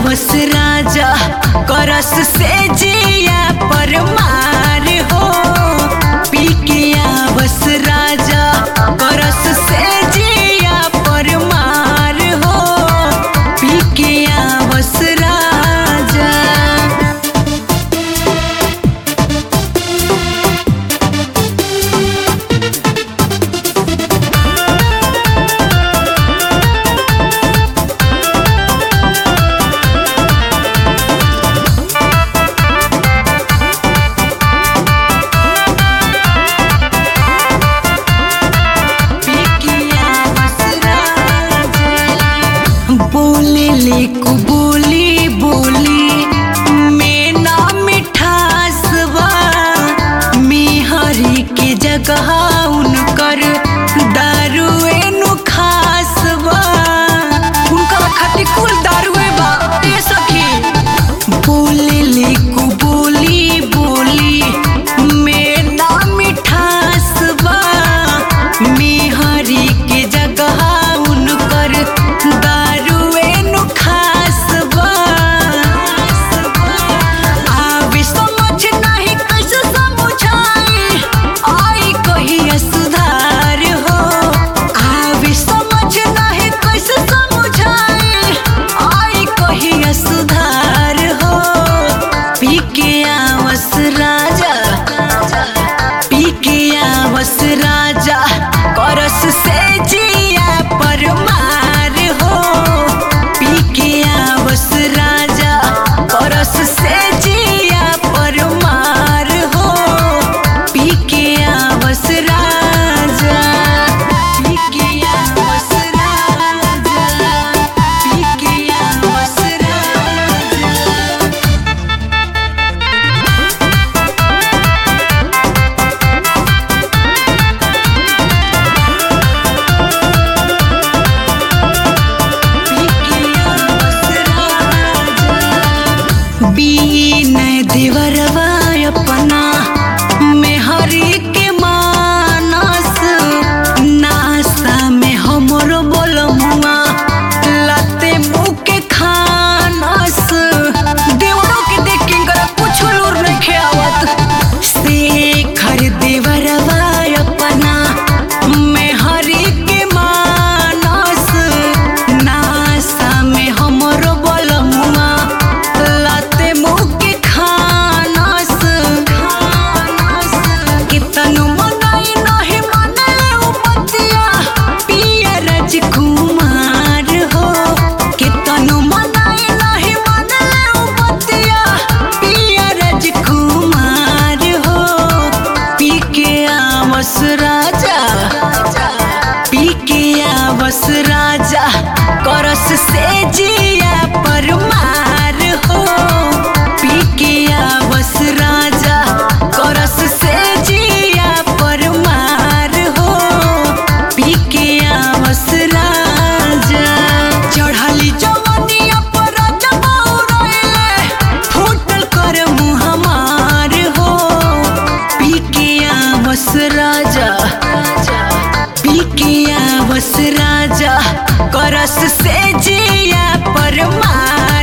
आवस राजा करस से जिया पर मार हो। पी के आवस राजा करस से जिया पर मार हो। पी के आवस राजा। बोले लेकु बोली बोली में ना मिठासवा। मेहरी के जगह उनकर दारुए नु खासवा। उनका खटी कुल दारुए बा ए सखी। बोले लेकु बोली बोली में ना मिठासवा। मेहरी के जगह उनकर दारुए नु खासवा। आवे समझ नहीं कैसे समझाई आई कहिया सुधार हो। आवे समझ नहीं कैसे समझाई आई कहिया सुधार हो। पी के आवस राजा पी के आवस राजा करस से जिया पर मार हो। पी के आवस राजा करस से जिया पर मार हो। पी के आवस राजा पी के आवस राजा पी के आवस राजा। बीन देवरवा अपना मेहरी के मानस। नासा में हमरो बोलमुआ लाते मुँह के खानस। देवरों के देख के इनकरा कुछ लूर नहीं खेवत। शेखर देवरवा अपना मेहरी के मानस। नासा में हमरो बोलमुआ लाते मुँह के खानस। कितनु मनाई नहीं माने उपतिया पिया राजकुमार हो। कितनु मनाई नहीं माने उपतिया पिया राजकुमार हो। पी के आवस राजा पी के आवस राजा करस से जिया पर मार हो। पी के आवस राजा करस से जिया पर मार हो। पी के आवस राजा। चढ़ली जवनिया पर जबौरइले फूटल कर मुँह हमार हो। पी के आवस राजा पी के आवस राजा करस से जिया पर मार